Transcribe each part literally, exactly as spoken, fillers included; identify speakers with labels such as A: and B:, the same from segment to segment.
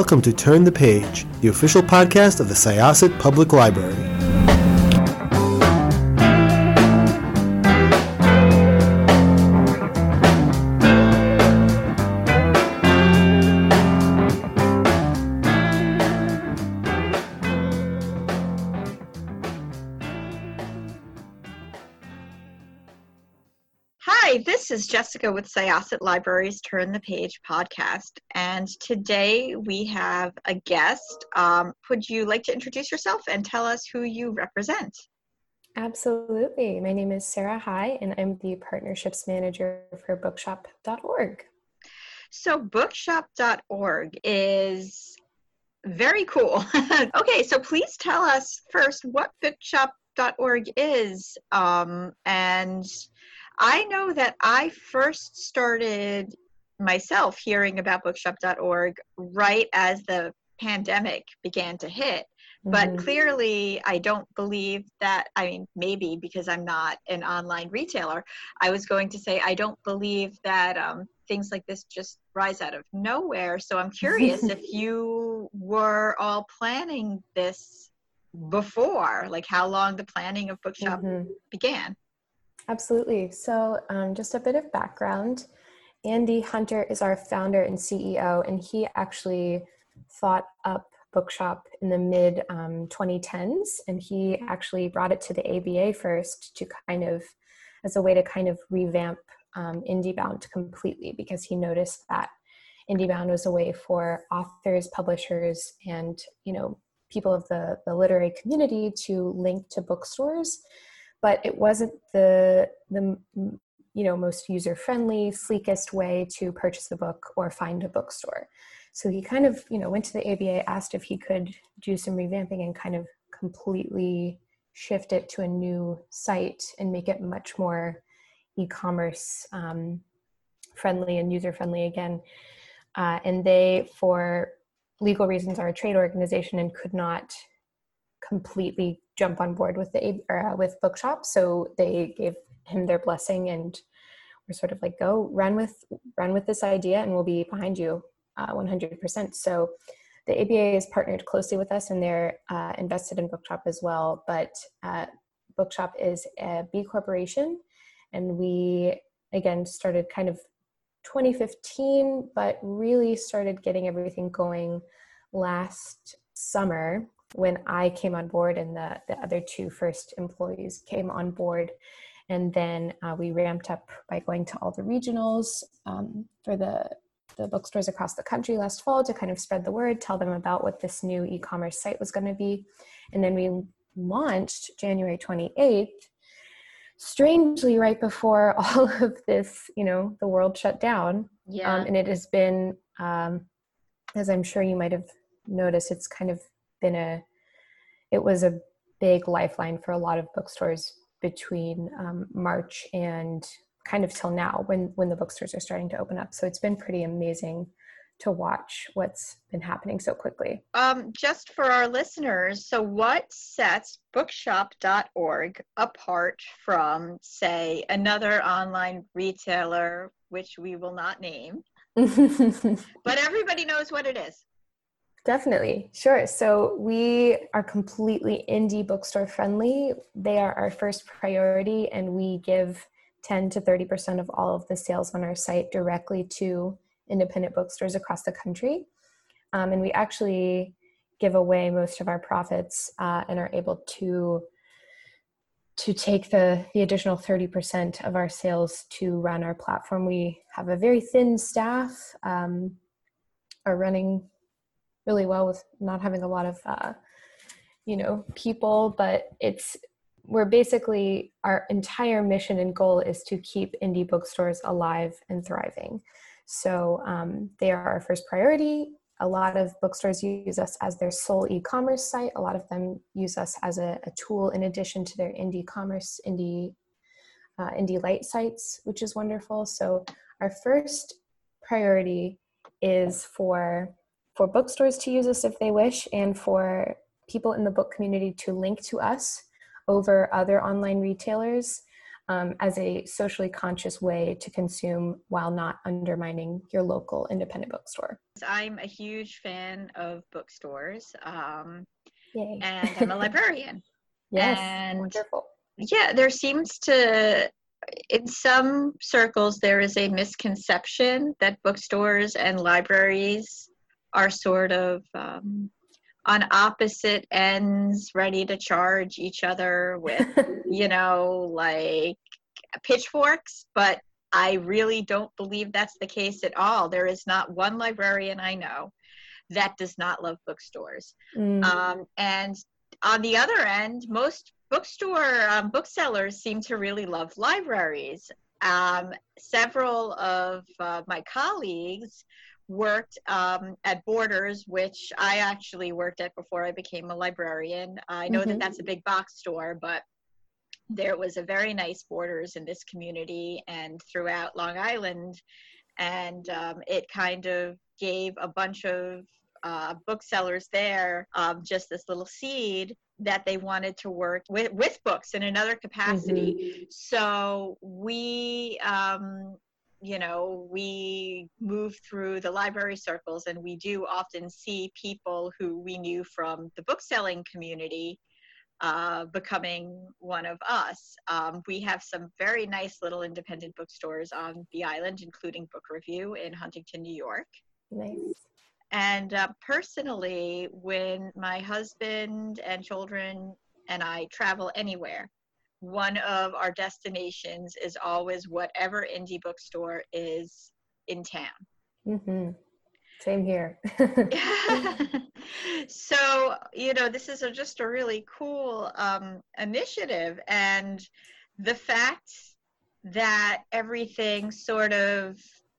A: welcome to Turn the Page, the official podcast of the Syosset Public Library.
B: Hi, this is Jessica with Syosset Library's Turn the Page podcast, and today we have a guest. Um, would you like to introduce yourself and tell us who you represent?
C: Absolutely. My name is Sarah High, and I'm the Partnerships Manager for bookshop dot org.
B: So bookshop dot org is very cool. Okay, so please tell us first what bookshop dot org is, um, and I know that I first started myself hearing about bookshop dot org right as the pandemic began to hit. But mm-hmm. Clearly, I don't believe that, I mean, maybe because I'm not an online retailer, I was going to say I don't believe that um, things like this just rise out of nowhere. So I'm curious if you were all planning this before, like how long the planning of Bookshop mm-hmm. began.
C: Absolutely. So um, just a bit of background. Andy Hunter is our founder and C E O, and he actually thought up Bookshop in the mid um, twenty tens, and he actually brought it to the A B A first to kind of, as a way to kind of revamp um, IndieBound completely, because he noticed that IndieBound was a way for authors, publishers, and, you know, people of the, the literary community to link to bookstores. But it wasn't the, the you know, most user-friendly, sleekest way to purchase a book or find a bookstore. So he kind of, you know, went to the A B A, asked if he could do some revamping and kind of completely shift it to a new site and make it much more e-commerce um, friendly and user-friendly again. Uh, and they, for legal reasons, are a trade organization and could not completely jump on board with the uh, with Bookshop, so they gave him their blessing and were sort of like, go run with run with this idea, and we'll be behind you uh, one hundred percent. So the A B A is partnered closely with us, and they're uh, invested in Bookshop as well. But uh, Bookshop is a B corporation, and we again started kind of twenty fifteen, but really started getting everything going last summer, when I came on board and the, the other two first employees came on board. And then uh, we ramped up by going to all the regionals um, for the, the bookstores across the country last fall to kind of spread the word, tell them about what this new e-commerce site was going to be. And then we launched January twenty-eighth, strangely right before all of this, you know, the world shut down.
B: Yeah.
C: Um, and it has been, um, as I'm sure you might have noticed, it's kind of been a, it was a big lifeline for a lot of bookstores between um, March and kind of till now when, when the bookstores are starting to open up. So it's been pretty amazing to watch what's been happening so quickly.
B: Um, just for our listeners, so what sets bookshop dot org apart from, say, another online retailer, which we will not name, but everybody knows what it is?
C: Definitely. Sure. So we are completely indie bookstore friendly. They are our first priority, and we give ten to thirty percent of all of the sales on our site directly to independent bookstores across the country. Um, and we actually give away most of our profits uh, and are able to to take the, the additional thirty percent of our sales to run our platform. We have a very thin staff, um, are running really well with not having a lot of, uh, you know, people, but it's, we're basically, our entire mission and goal is to keep indie bookstores alive and thriving. So um, they are our first priority. A lot of bookstores use us as their sole e-commerce site. A lot of them use us as a, a tool in addition to their indie commerce, indie, uh, indie light sites, which is wonderful. So our first priority is for for bookstores to use us if they wish, and for people in the book community to link to us over other online retailers. um, as a socially conscious way to consume while not undermining your local independent bookstore.
B: I'm a huge fan of bookstores, um,
C: Yay.
B: and I'm a librarian.
C: Yes,
B: and
C: wonderful.
B: Yeah, there seems to, in some circles, there is a misconception that bookstores and libraries are sort of um, on opposite ends, ready to charge each other with, you know, like pitchforks, but I really don't believe that's the case at all. There is not one librarian I know that does not love bookstores. Mm. Um, and on the other end, most bookstore um, booksellers seem to really love libraries. Um, several of uh, my colleagues worked um, at Borders, which I actually worked at before I became a librarian. I know mm-hmm. that that's a big box store, but there was a very nice Borders in this community and throughout Long Island. And um, it kind of gave a bunch of uh, booksellers there um, just this little seed that they wanted to work with, with books in another capacity. Mm-hmm. So we, um, you know, we move through the library circles, and we do often see people who we knew from the bookselling community uh, becoming one of us. Um, we have some very nice little independent bookstores on the island, including Book Review in Huntington, New York.
C: Nice.
B: And uh, personally, when my husband and children and I travel anywhere, one of our destinations is always whatever indie bookstore is in town.
C: Mm-hmm. Same here.
B: So, you know, this is a, just a really cool um, initiative. And the fact that everything sort of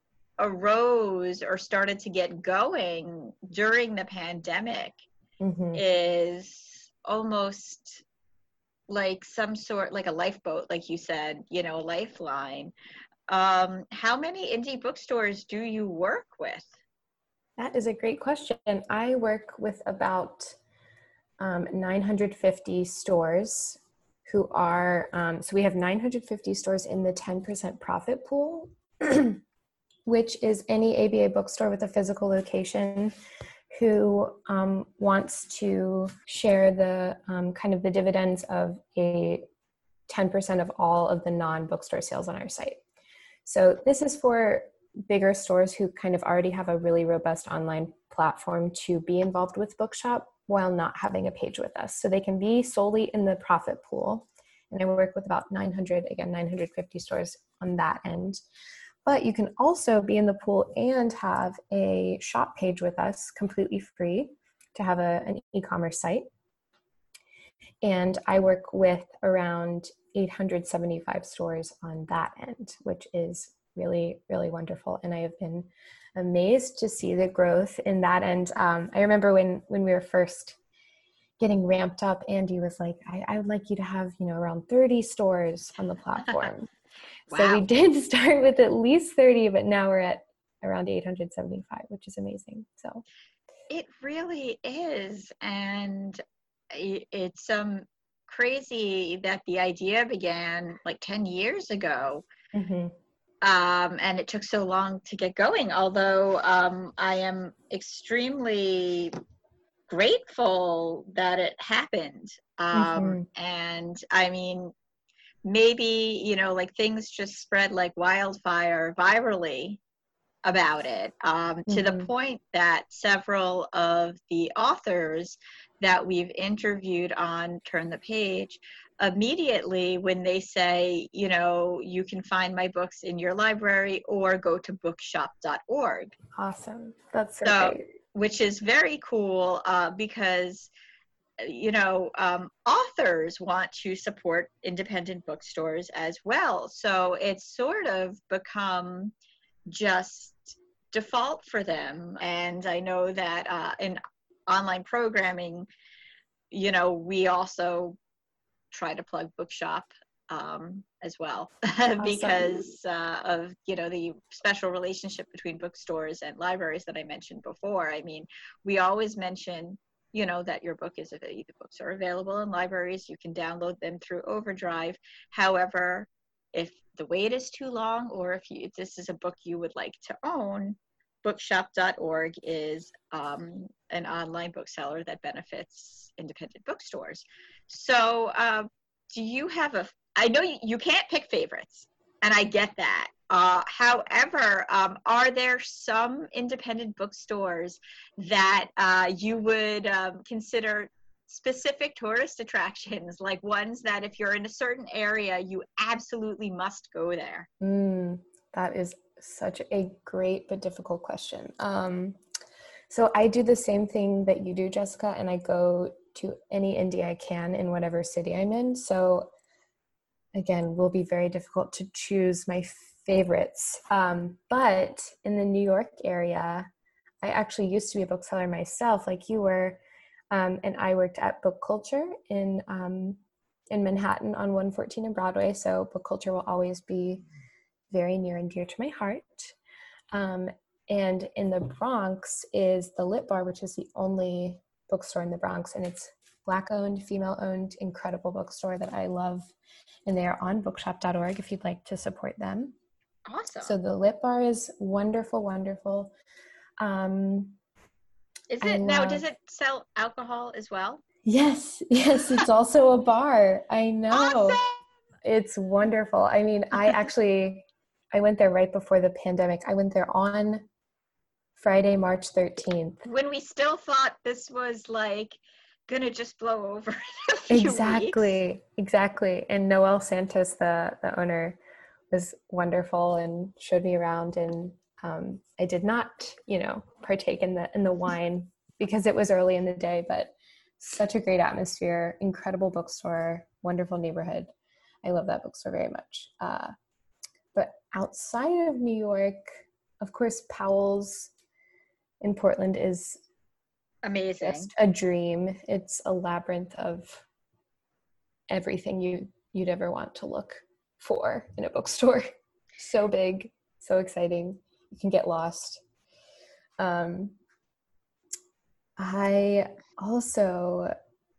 B: arose or started to get going during the pandemic mm-hmm. is almost like some sort, like a lifeboat, like you said, you know, a lifeline. Um, how many indie bookstores do you work with?
C: That is a great question. I work with about um, nine hundred fifty stores who are, um, so we have nine hundred fifty stores in the ten percent profit pool, which is any A B A bookstore with a physical location who um, wants to share the um, kind of the dividends of a ten percent of all of the non-bookstore sales on our site. So this is for bigger stores who kind of already have a really robust online platform to be involved with Bookshop while not having a page with us. So they can be solely in the profit pool. And I work with about nine hundred, again, nine hundred fifty stores on that end. But you can also be in the pool and have a shop page with us completely free to have a, an e-commerce site. And I work with around eight hundred seventy-five stores on that end, which is really, really wonderful. And I have been amazed to see the growth in that end. Um, I remember when, when we were first getting ramped up, Andy was like, I, I would like you to have, you know, around thirty stores on the platform. Wow. So we did start with at least thirty, but now we're at around eight hundred seventy-five, which is amazing. So
B: it really is. And it's um, crazy that the idea began like ten years ago. Mm-hmm. Um, and it took so long to get going, although um, I am extremely grateful that it happened. Um, mm-hmm. And I mean, maybe, you know, like things just spread like wildfire virally about it, um, mm-hmm. to the point that several of the authors that we've interviewed on Turn the Page, immediately when they say, you know, you can find my books in your library or go to bookshop dot org.
C: Awesome. That's so,
B: so
C: great.
B: Which is very cool uh, because, you know, um, authors want to support independent bookstores as well. So it's sort of become just default for them. And I know that uh, in online programming, you know, we also try to plug Bookshop um, as well. Awesome. Because uh, of, you know, the special relationship between bookstores and libraries that I mentioned before. I mean, we always mention, you know, that your book is, the books are available in libraries. You can download them through Overdrive. However, if the wait is too long, or if, you, if this is a book you would like to own, bookshop dot org is um, an online bookseller that benefits independent bookstores. So uh, do you have a, I know you, you can't pick favorites, and I get that. Uh, however, um, are there some independent bookstores that uh, you would um, consider specific tourist attractions, like ones that if you're in a certain area, you absolutely must go there?
C: Mm, that is such a great but difficult question. Um, so I do the same thing that you do, Jessica, and I go to any indie I can in whatever city I'm in. So again, will be very difficult to choose my favorites. Um, but in the New York area, I actually used to be a bookseller myself, like you were, um, and I worked at Book Culture in um, in Manhattan on one fourteen and Broadway. So Book Culture will always be very near and dear to my heart. Um, and in the Bronx is the Lit Bar, which is the only bookstore in the Bronx, and it's Black-owned, female-owned, incredible bookstore that I love. And they are on bookshop dot org if you'd like to support them.
B: Awesome.
C: So the Lit Bar is wonderful, wonderful. Um,
B: Is
C: I
B: it now?
C: love-
B: Does it sell alcohol as well?
C: Yes, yes, it's also a bar. I know.
B: Awesome.
C: It's wonderful. I mean, I actually, I went there right before the pandemic. I went there on Friday, March thirteenth.
B: When we still thought this was like gonna just blow over in a few
C: Exactly,
B: weeks.
C: exactly. And Noel Santos, the the owner, was wonderful and showed me around. And um, I did not, you know, partake in the in the wine because it was early in the day. But such a great atmosphere, incredible bookstore, wonderful neighborhood. I love that bookstore very much. Uh, but outside of New York, of course, Powell's in Portland is
B: Amazing.
C: just a dream. It's a labyrinth of everything you you'd ever want to look for in a bookstore. So big, so exciting. You can get lost. Um, I also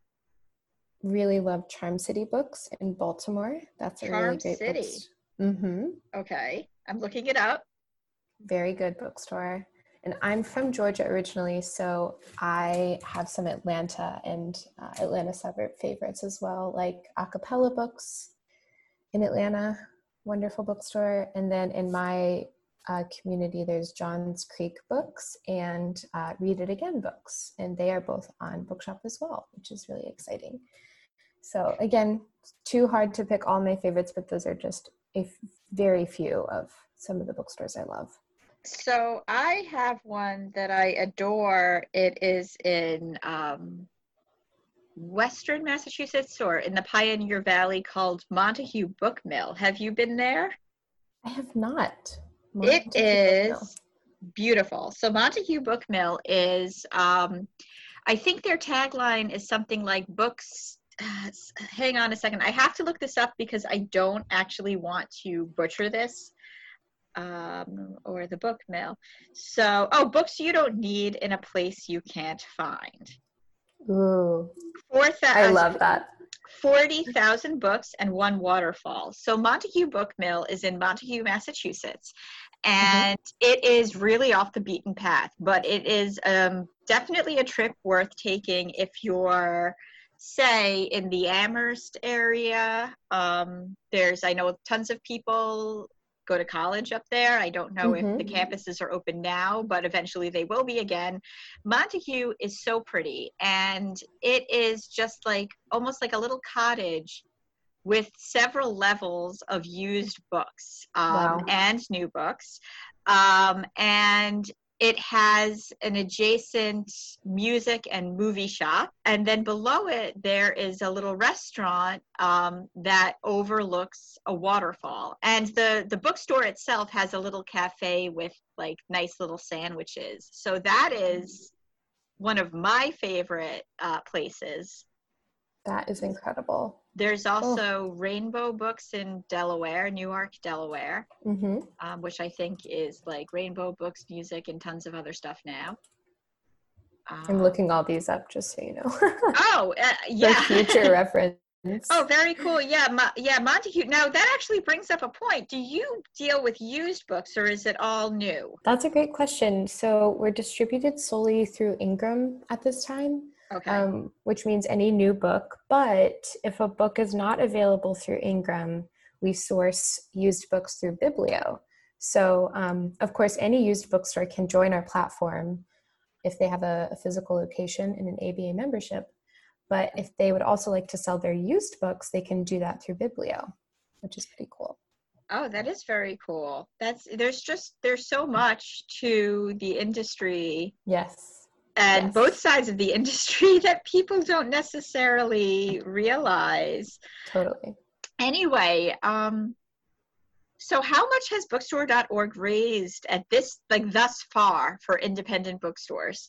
C: really love Charm City Books in Baltimore. That's a
B: Charm
C: really great
B: City.
C: bookstore. Mm-hmm.
B: Okay, I'm looking it up.
C: Very good bookstore. And I'm from Georgia originally, so I have some Atlanta and uh, Atlanta suburb favorites as well, like Acapella Books in Atlanta, wonderful bookstore. And then in my uh, community, there's Johns Creek Books and uh, Read It Again Books, and they are both on Bookshop as well, which is really exciting. So again, too hard to pick all my favorites, but those are just a f- very few of some of the bookstores I love.
B: So I have one that I adore. It is in um, Western Massachusetts or in the Pioneer Valley called Montague Book Mill. Have you been there?
C: I have not.
B: It
C: Montague Book Mill.
B: is beautiful. So Montague Book Mill is, um, I think their tagline is something like books. Uh, hang on a second. I have to look this up because I don't actually want to butcher this. Um, or the book mill. So, oh, books you don't need in a place you can't find.
C: Ooh,
B: Four thousand.
C: I love that.
B: forty thousand books and one waterfall. So Montague Book Mill is in Montague, Massachusetts, and mm-hmm. it is really off the beaten path, but it is um, definitely a trip worth taking if you're, say, in the Amherst area. Um, there's, I know tons of people go to college up there. I don't know mm-hmm. if the campuses are open now, but eventually they will be again. Montague is so pretty, and it is just like almost like a little cottage with several levels of used books um,
C: wow.
B: and new books. Um, and it has an adjacent music and movie shop. And then below it, there is a little restaurant um, that overlooks a waterfall. And the, the bookstore itself has a little cafe with like nice little sandwiches. So that is one of my favorite uh, places.
C: That is incredible.
B: There's also oh. Rainbow Books in Delaware, Newark, Delaware,
C: mm-hmm.
B: um, which I think is like Rainbow Books, music, and tons of other stuff now.
C: Um, I'm looking all these up just so you know.
B: Oh, uh, yeah.
C: For future reference.
B: Oh, very cool. Yeah, Mo- yeah, Montague. Now that actually brings up a point. Do you deal with used books or is it all new?
C: That's a great question. So we're distributed solely through Ingram at this time,
B: Okay.
C: um, which means any new book. But if a book is not available through Ingram, we source used books through Biblio. So, um, of course, any used bookstore can join our platform if they have a, a physical location and an A B A membership. But if they would also like to sell their used books, they can do that through Biblio, which is pretty cool.
B: Oh, that is very cool. That's there's just there's so much to the industry.
C: Yes.
B: And
C: yes.
B: both sides of the industry that people don't necessarily realize.
C: Totally.
B: Anyway, um, so how much has bookstore dot org raised at this, like thus far, for independent bookstores?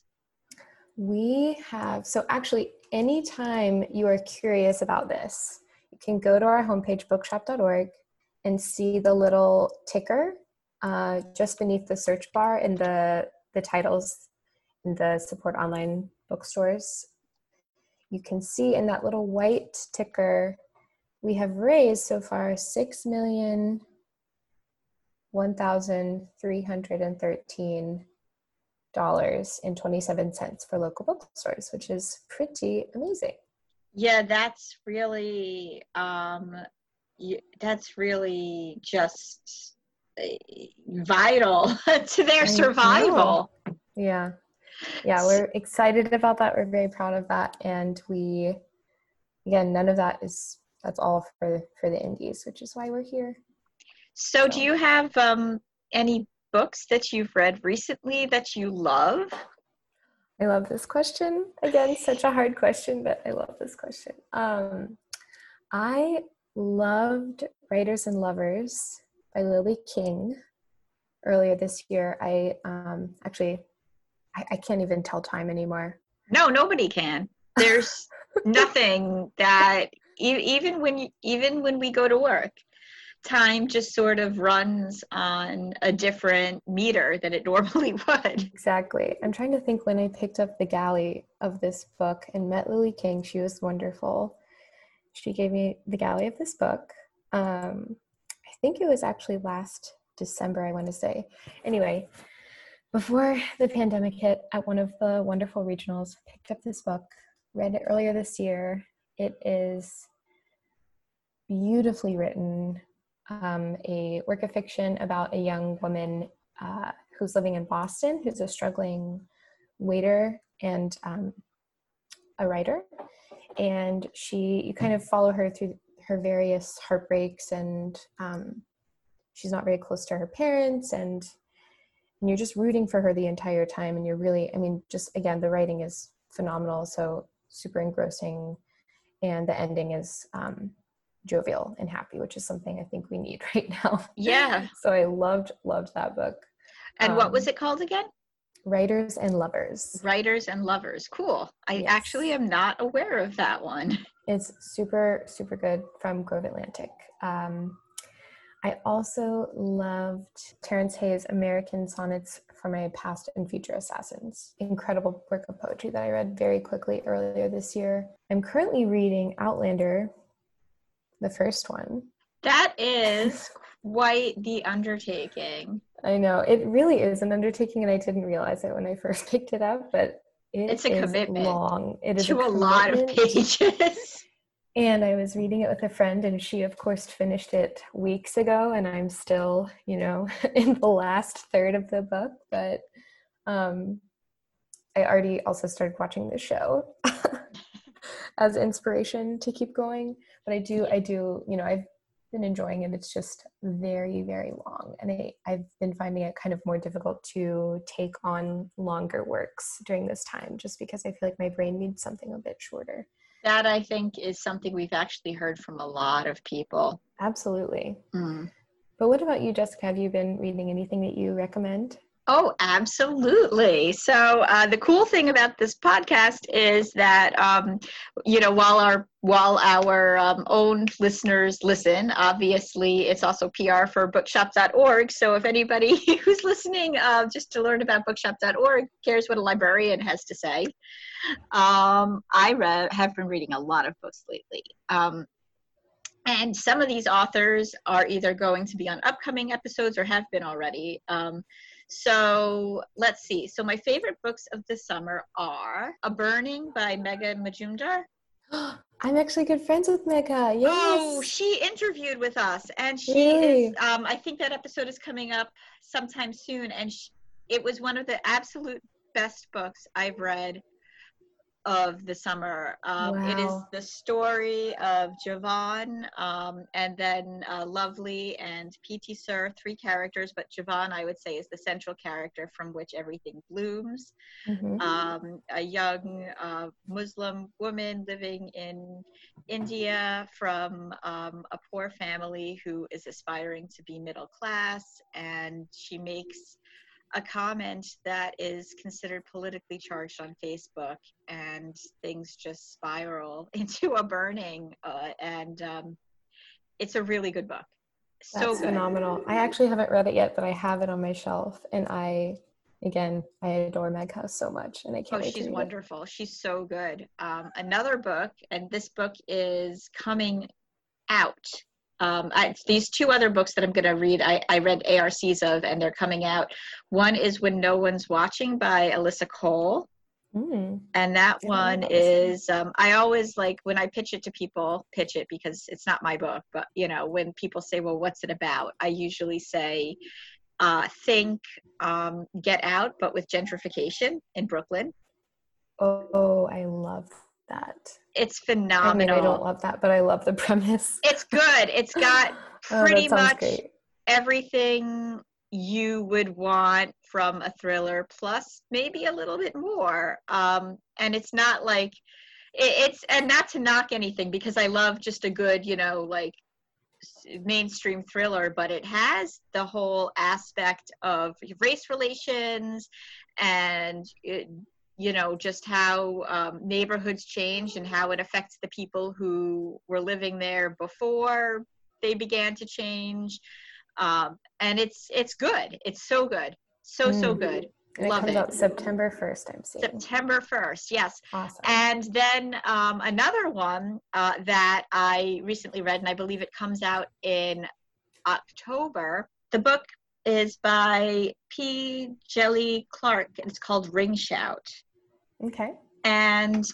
C: We have, so actually, anytime you are curious about this, you can go to our homepage, bookshop dot org, and see the little ticker uh, just beneath the search bar and the, the titles in the support online bookstores. You can see in that little white ticker, we have raised so far six million one thousand three hundred thirteen dollars and twenty-seven cents for local bookstores, which is pretty amazing.
B: Yeah, that's really um, that's really just vital to their survival.
C: Yeah. Yeah, we're excited about that. We're very proud of that. And we, again, none of that is, that's all for, for the indies, which is why we're here.
B: So, so. do you have um, any books that you've read recently that you love?
C: I love this question. Again, such a hard question, but I love this question. Um, I loved Writers and Lovers by Lily King earlier this year. I um, actually, I, I can't even tell time anymore.
B: No, nobody can. There's nothing that e- even when you, even when we go to work, time just sort of runs on a different meter than it normally would.
C: Exactly. I'm trying to think when I picked up the galley of this book and met Lily King. She was wonderful. She gave me the galley of this book. Um, I think it was actually last December, I want to say. Anyway, before the pandemic hit, at one of the wonderful regionals, picked up this book, read it earlier this year. It is beautifully written, um, a work of fiction about a young woman uh, who's living in Boston, who's a struggling waiter and um, a writer. And she, you kind of follow her through her various heartbreaks, and um, she's not very close to her parents, and and you're just rooting for her the entire time. And you're really, I mean, just again, the writing is phenomenal, so super engrossing, and the ending is um, jovial and happy, which is something I think we need right now.
B: Yeah.
C: So I loved, loved that book.
B: And
C: um,
B: what was it called again?
C: Writers and Lovers.
B: Writers and Lovers. Cool. I
C: Yes.
B: actually am not aware of that one.
C: It's super, super good, from Grove Atlantic. Um, I also loved Terrence Hayes' American Sonnets for My Past and Future Assassins. Incredible work of poetry that I read very quickly earlier this year. I'm currently reading Outlander, the first one.
B: That is quite the undertaking.
C: I know. It really is an undertaking, and I didn't realize it when I first picked it up, but it
B: it's a
C: is
B: commitment.
C: long. It is
B: to
C: a,
B: a lot of pages.
C: And I was reading it with a friend, and she, of course, finished it weeks ago, and I'm still, you know, in the last third of the book. But um, I already also started watching the show as inspiration to keep going. But I do, I do, you know, I've been enjoying it. It's just very, very long. And I, I've been finding it kind of more difficult to take on longer works during this time, just because I feel like my brain needs something a bit shorter.
B: That, I think, is something we've actually heard from a lot of people.
C: Absolutely.
B: Mm.
C: But what about you, Jessica? Have you been reading anything that you recommend?
B: Oh, absolutely. So uh, the cool thing about this podcast is that, um, you know, while our while our um, own listeners listen, obviously it's also P R for bookshop dot org. So if anybody who's listening uh, just to learn about bookshop dot org cares what a librarian has to say, um, I re- have been reading a lot of books lately. Um, and some of these authors are either going to be on upcoming episodes or have been already. Um, so let's see. So my favorite books of the summer are A Burning by Megha Majumdar.
C: I'm actually good friends with Megha. Yes.
B: Oh, she interviewed with us, and she
C: Really?
B: is, um, I think that episode is coming up sometime soon, and she, it was one of the absolute best books I've read of the summer. Um,
C: Wow.
B: It is the story of Javon, um, and then uh, Lovely and P T Sir, three characters, but Javon, I would say, is the central character from which everything blooms.
C: Mm-hmm.
B: Um, a young uh, Muslim woman living in India from um, a poor family who is aspiring to be middle class, and she makes a comment that is considered politically charged on Facebook, and things just spiral into a burning. Uh, and um, it's a really good book. So
C: That's
B: good.
C: phenomenal. I actually haven't read it yet, but I have it on my shelf, and I, again, I adore Megha so much, and I can't
B: Oh,
C: wait to
B: she's
C: read
B: wonderful. She's so good. Um, another book, and this book is coming out. Um, I, these two other books that I'm going to read, I, I read A R Cs of, and they're coming out. One is When No One's Watching by Alyssa Cole.
C: it. Mm.
B: And that
C: I
B: one
C: love Alyssa.
B: is, um, I always like, when I pitch it to people, pitch it because it's not my book, but, you know, when people say, well, what's it about? I usually say, uh, think um, Get Out, but with gentrification in Brooklyn.
C: Oh, I love that.
B: It's
C: I
B: phenomenal.
C: mean, I don't love that, but I love the premise.
B: It's good. It's got
C: Oh,
B: pretty
C: that sounds
B: much
C: great.
B: everything you would want from a thriller, plus maybe a little bit more. Um, and it's not like it, it's, and not to knock anything, because I love just a good, you know, like mainstream thriller, but it has the whole aspect of race relations and it, you know, just how um, neighborhoods change and how it affects the people who were living there before they began to change. Um, and it's it's good. It's so good. So, mm. so good.
C: And
B: Love
C: it comes
B: it.
C: out September first, I'm seeing.
B: September first, yes.
C: Awesome.
B: And then um, another one uh, that I recently read, and I believe it comes out in October. The book is by P. Djeli Clark, and it's called Ring Shout.
C: Okay.
B: And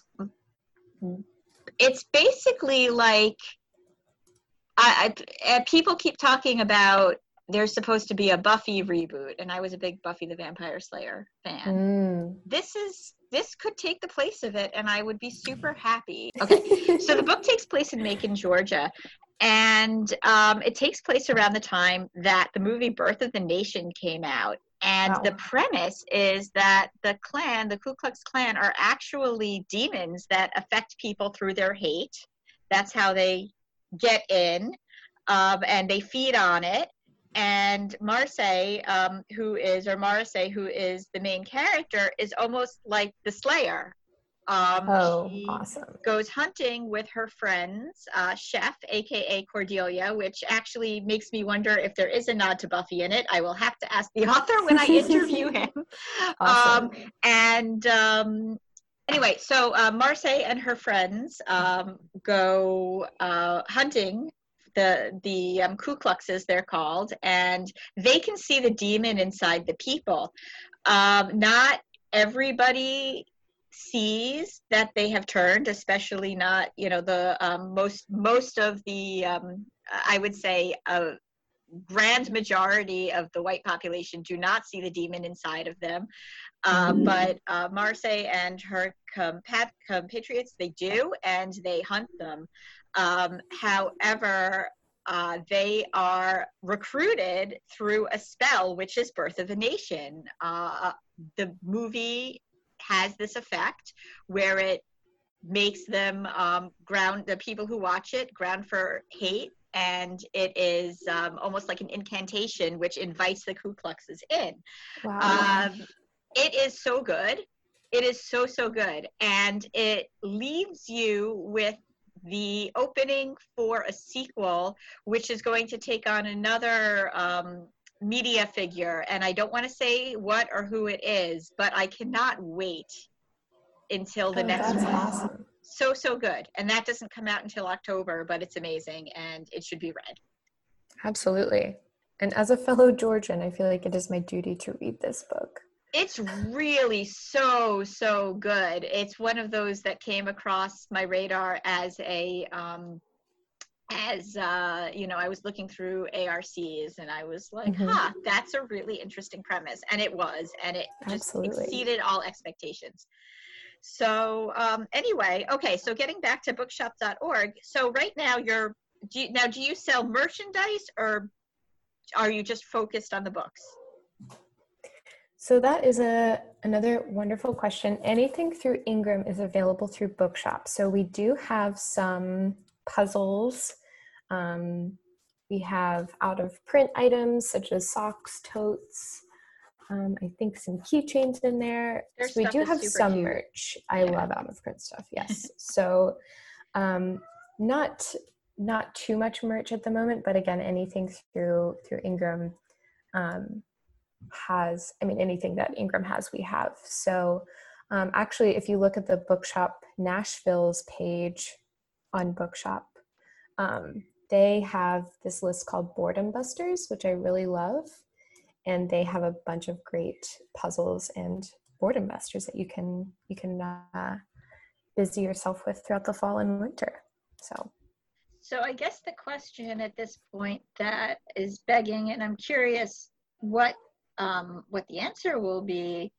B: it's basically like, I, I people keep talking about there's supposed to be a Buffy reboot, and I was a big Buffy the Vampire Slayer fan.
C: Mm.
B: This is this could take the place of it, and I would be super happy. Okay, so the book takes place in Macon, Georgia, and um, it takes place around the time that the movie Birth of the Nation came out. And wow. The premise is that the Klan, the Ku Klux Klan, are actually demons that affect people through their hate. That's how they get in, um, and they feed on it. And Marseille, um, who is, or Marseille, who is the main character, is almost like the Slayer. Um,
C: oh,
B: she
C: awesome.
B: goes hunting with her friends, uh, Chef, a k a. Cordelia, which actually makes me wonder if there is a nod to Buffy in it. I will have to ask the author when I interview him.
C: Awesome.
B: Um, and um, anyway, so uh, Marseille and her friends um, go uh, hunting the the um, Ku Kluxes, they're called, and they can see the demon inside the people. Um, not everybody sees that they have turned, especially not, you know, the um, most most of the um, I would say a grand majority of the white population do not see the demon inside of them. Uh, mm-hmm. But uh, Marseille and her compa- compatriots, they do, and they hunt them. Um, however, uh, they are recruited through a spell, which is Birth of a Nation. Uh, the movie has this effect where it makes them um, ground, the people who watch it, ground for hate and it is um, almost like an incantation which invites the Ku Kluxes in.
C: Wow.
B: Um, it is so good. It is so, so good. And it leaves you with the opening for a sequel, which is going to take on another um, media figure. And I don't want to say what or who it is, but I cannot wait until the
C: Oh,
B: next
C: that's
B: one.
C: awesome.
B: So, so good. And that doesn't come out until October, but it's amazing and it should be read.
C: Absolutely. And as a fellow Georgian, I feel like it is my duty to read this book.
B: It's really so, so good. It's one of those that came across my radar as a, um, as, uh, you know, I was looking through A R Cs and I was like,
C: Mhm.
B: huh, that's a really interesting premise. And it was, and it just
C: Absolutely.
B: exceeded all expectations. So um, anyway, okay, so getting back to bookshop dot org. So right now you're, do you, now do you sell merchandise or are you just focused on the books?
C: So that is a another wonderful question. Anything through Ingram is available through Bookshop. So we do have some puzzles. Um, we have out of print items such as socks, totes. Um, I think some keychains in there.
B: Their
C: So we
B: stuff
C: do
B: is
C: have
B: super
C: some
B: cute.
C: merch. I
B: Yeah.
C: love out of print stuff. Yes. So um, not not too much merch at the moment, but again, anything through through Ingram. Um, has, I mean, anything that Ingram has, we have. So um, actually, if you look at the Bookshop Nashville's page on Bookshop, um, they have this list called Boredom Busters, which I really love. And they have a bunch of great puzzles and boredom busters that you can, you can uh, busy yourself with throughout the fall and winter. So.
B: So I guess the question at this point that is begging, and I'm curious what um, what the answer will be,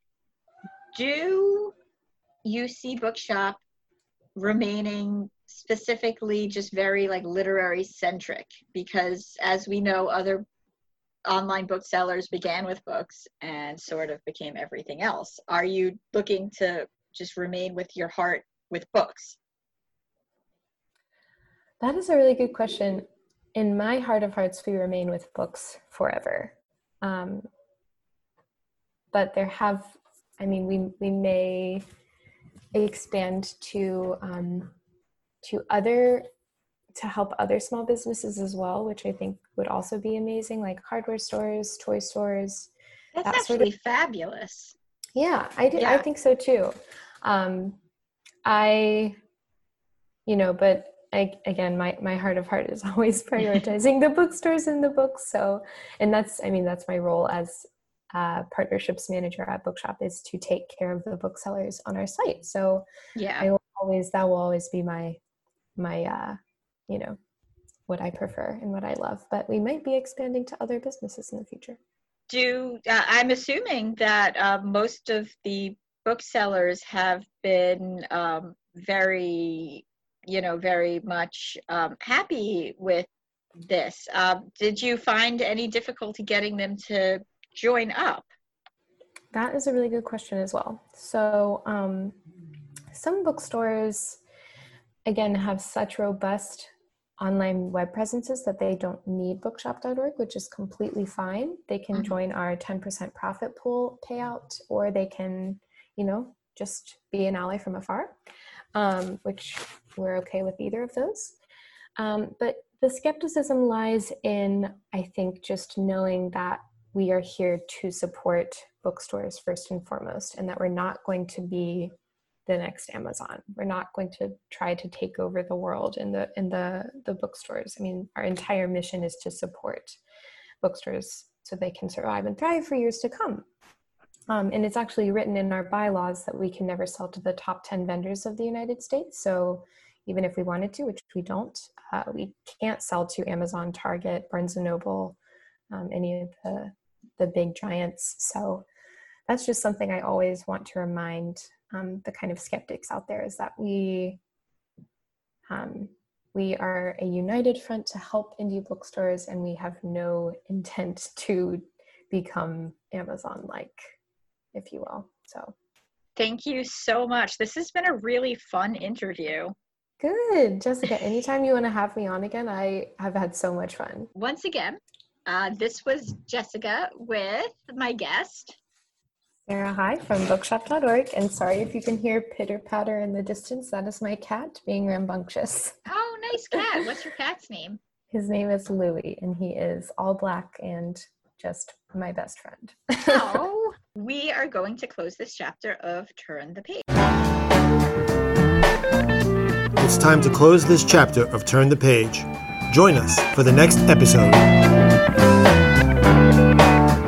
B: do you see Bookshop remaining specifically just very like literary centric? Because as we know, other online booksellers began with books and sort of became everything else. Are you looking to just remain with your heart with books?
C: That is a really good question. In my heart of hearts, we remain with books forever. Um, but there have, I mean, we we may expand to um, to other, to help other small businesses as well, which I think would also be amazing, like hardware stores, toy stores.
B: That's
C: that
B: actually
C: sort of,
B: fabulous.
C: yeah, I do.
B: Yeah.
C: I think so too. Um, I, you know, but I, again, my, my heart of heart is always prioritizing the bookstores and the books. So, and that's, I mean, that's my role as a partnerships manager at Bookshop, is to take care of the booksellers on our site. So
B: Yeah.
C: I will always, that will always be my, my, uh, you know, what I prefer and what I love, but we might be expanding to other businesses in the future.
B: Do, uh, I'm assuming that uh, most of the booksellers have been um, very, you know, very much um, happy with this. Um, did you find any difficulty getting them to join up?
C: That is a really good question as well. So um, some bookstores, again, have such robust online web presences that they don't need bookshop dot org, which is completely fine. They can
B: Mhm.
C: join our ten percent profit pool payout, or they can, you know, just be an ally from afar, um, which we're okay with either of those. Um, but the skepticism lies in, I think, just knowing that we are here to support bookstores first and foremost, and that we're not going to be the next Amazon. We're not going to try to take over the world in the in the the bookstores. I mean, our entire mission is to support bookstores so they can survive and thrive for years to come. Um, and it's actually written in our bylaws that we can never sell to the top ten vendors of the United States. So even if we wanted to, which we don't, uh, we can't sell to Amazon, Target, Barnes and Noble, um, any of the the big giants. So that's just something I always want to remind um, the kind of skeptics out there, is that we um, we are a united front to help indie bookstores, and we have no intent to become Amazon-like, if you will. So
B: Thank you so much. This has been a really fun interview.
C: Good. Jessica, anytime you want to have me on again, I have had so much fun.
B: Once again, uh, this was Jessica with my guest,
C: Sarah, hi, from bookshop dot org. And sorry if you can hear pitter patter in the distance. That is my cat being rambunctious.
B: Oh, nice cat. What's your cat's name?
C: His name is Louie, and he is all black and just my best friend.
B: Oh, we are going to close this chapter of Turn the Page.
A: It's time to close this chapter of Turn the Page. Join us for the next episode.